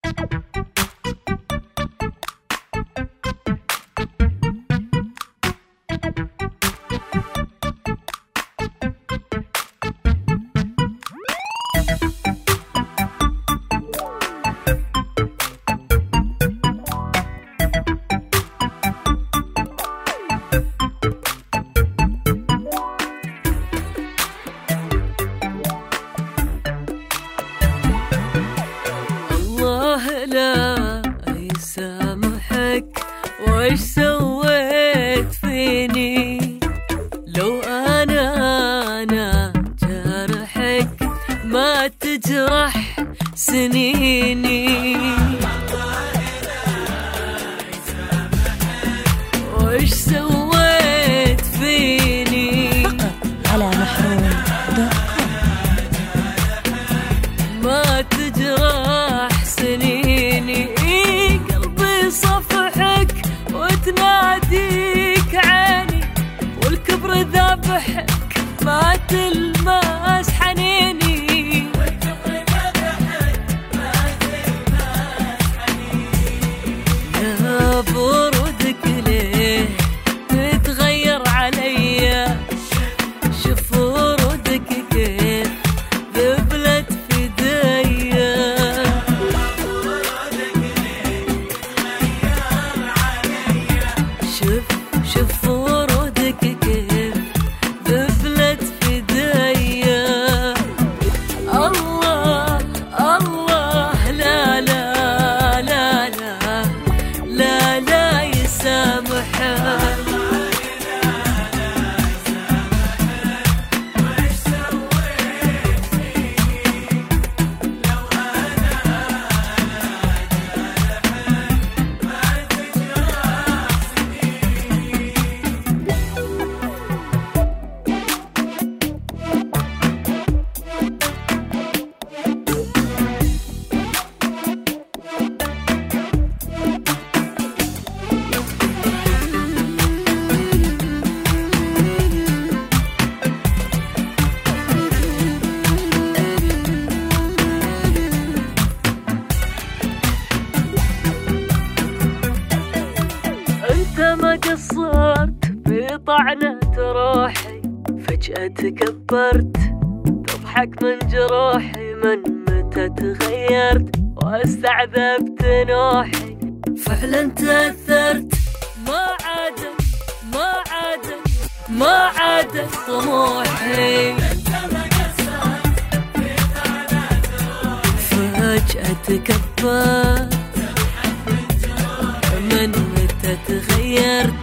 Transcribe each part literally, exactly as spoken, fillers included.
لا يسامحك وش سويت فيني، لو أنا أنا جرحك ما تجرح سنيني. وش سويت فيني على محروم دوت كوم. ما تجرح سنيني، قلبي صفحك وتناديك عيني، والكبر ذابحك ما تلمس حنيني. يا برودك ليه تتغير عليا، شوف ورودك كيف ذبلت في ديا. شوف شوف ورودك كيف ذبلت في ديا. الله الله لا لا لا لا لا لا يسامحك. ما قصرت في طعنة روحي، فجأة تكبرت تضحك من جروحي. من متى تغيرت واستعذبت نوحي، فعلا تأثرت. ما عادت ما عادت ما عادت طموحي. فجأة تكبرت من متى تغيرت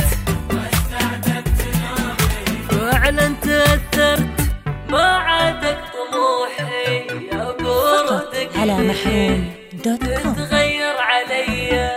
فعلا تأثرت. ما عادت طموحي، يا برودك على محروم دوت كوم. تتغير عليا.